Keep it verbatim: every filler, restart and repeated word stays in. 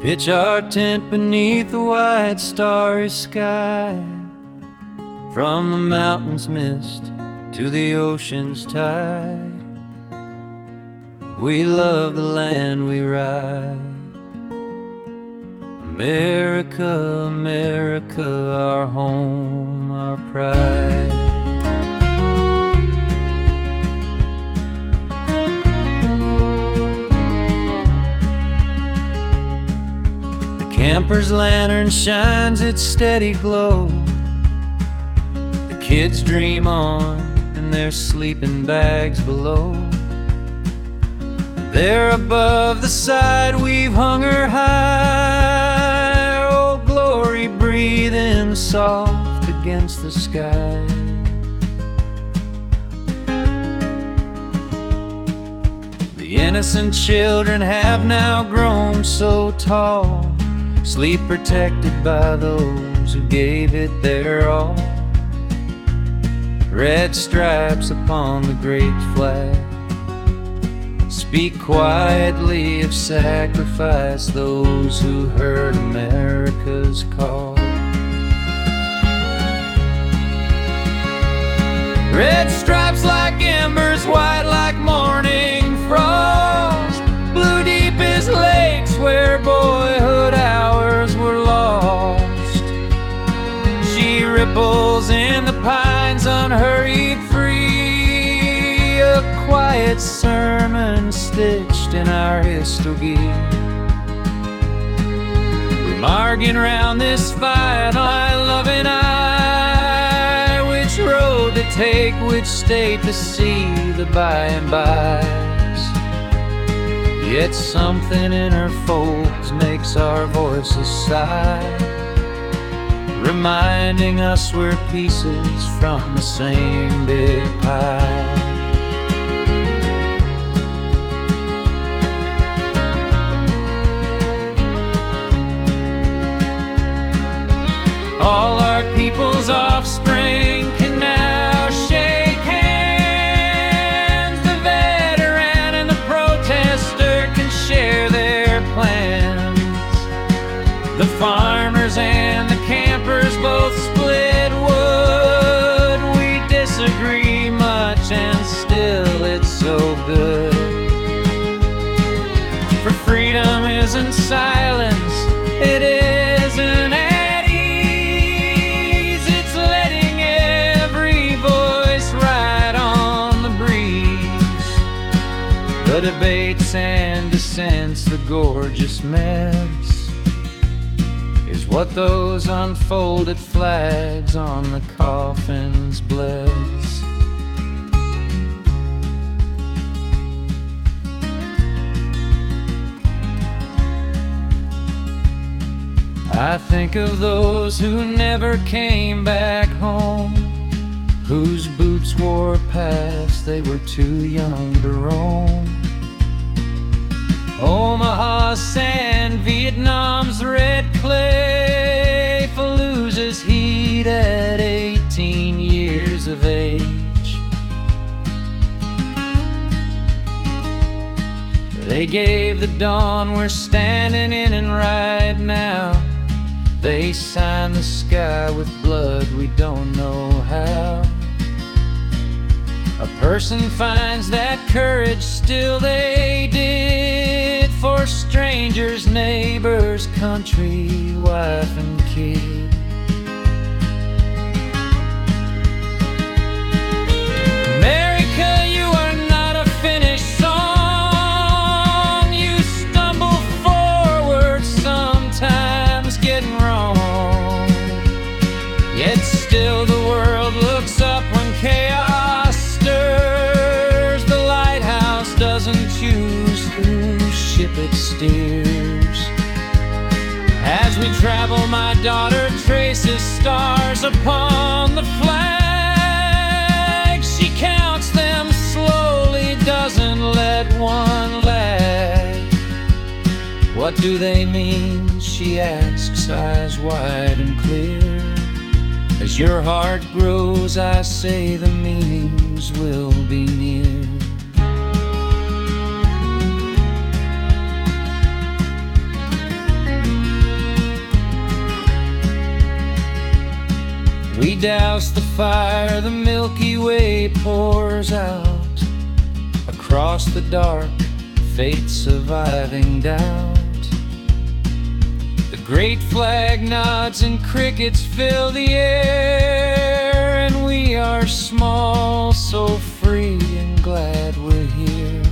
Pitch our tent beneath the white starry sky. From the mountain's mist to the ocean's tide, we love the land we ride. America, America, our home, our pride. The camper's lantern shines its steady glow. The kids dream on in their sleeping bags below. There above the side we've hung her high, old glory breathing soft against the sky. The innocent children have now grown so tall, sleep protected by those who gave it their all. Red stripes upon the great flag speak quietly of sacrifice, those who heard America's call. Red stripes like embers, white like morning frost, blue deep as lakes where boyhood hours were lost. She ripples in the pines unhurried free, a quiet sermon stitched in our history. We're marking round this fight, my loving eye, which road to take, which state to see the by and bys. Yet something in her folds makes our voices sigh, reminding us we're pieces from the same big pie. All our people's offspring can now shake hands. The veteran and the protester can share their plans. The farmers and the campers both split wood. We disagree much and still it's so good. For freedom isn't silence, it isn't at ease. It's letting every voice ride on the breeze. The debates and dissents, the gorgeous mess, is what those unfolded flags on the coffins bless. I think of those who never came back home, whose boots wore past, they were too young to roam. Omaha's sand, Vietnam's red clay, Fallujah's heat at eighteen years of age. They gave the dawn we're standing in, and right now they sign the sky with blood we don't know how. A person finds that courage still they did for strangers, neighbors, country, wife and kid. America, you are not a finished song. You stumble forward, sometimes getting wrong. Yet still the world looks up when chaos stirs. The lighthouse doesn't choose whose ship it steers. As we travel, my daughter traces stars upon the flag. She counts them slowly, doesn't let one lag. What do they mean? She asks, eyes wide and clear. As your heart grows, I say the meanings will be near. We douse the fire, the Milky Way pours out across the dark, fate surviving doubt. The great flag nods and crickets fill the air, and we are small, so free and glad we're here.